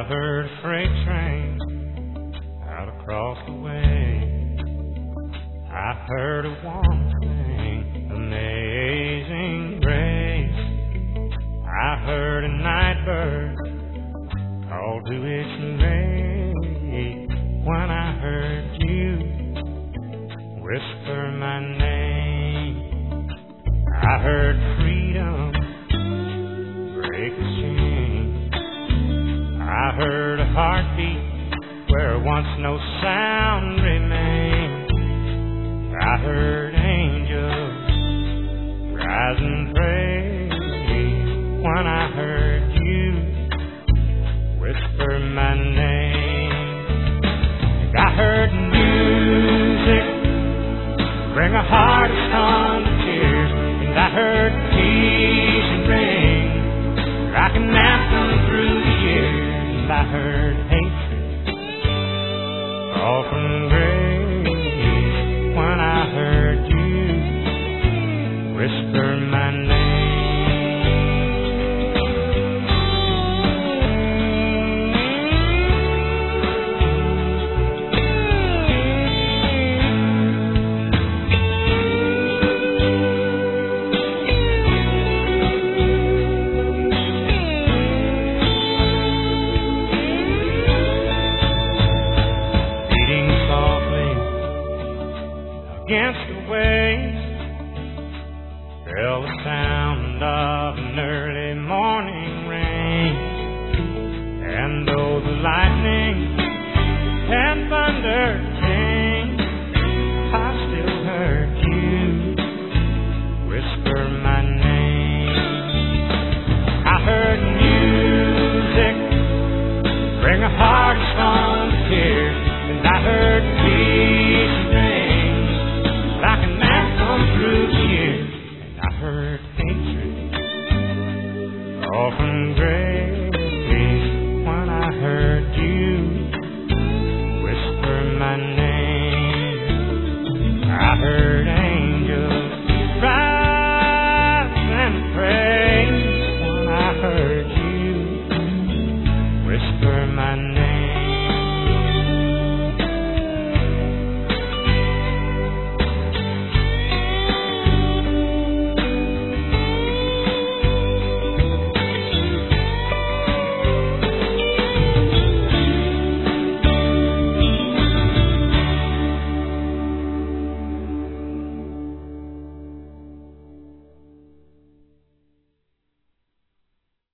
I heard a freight train out across the way. I heard a woman sing Amazing Grace. I heard a night bird call to its mate. When I heard you whisper my name, I heard freedom break the chain. I heard a heartbeat where once no sound remained. I heard angels rise and pray. When I heard you whisper my name, I heard music bring a heart of stone to tears, and I heard peace and rain like an anthem through the years. I heard hatred fall from grace when I heard you whisper my name. Against the waves fell the sound of an early morning rain, and though the lightning and thunder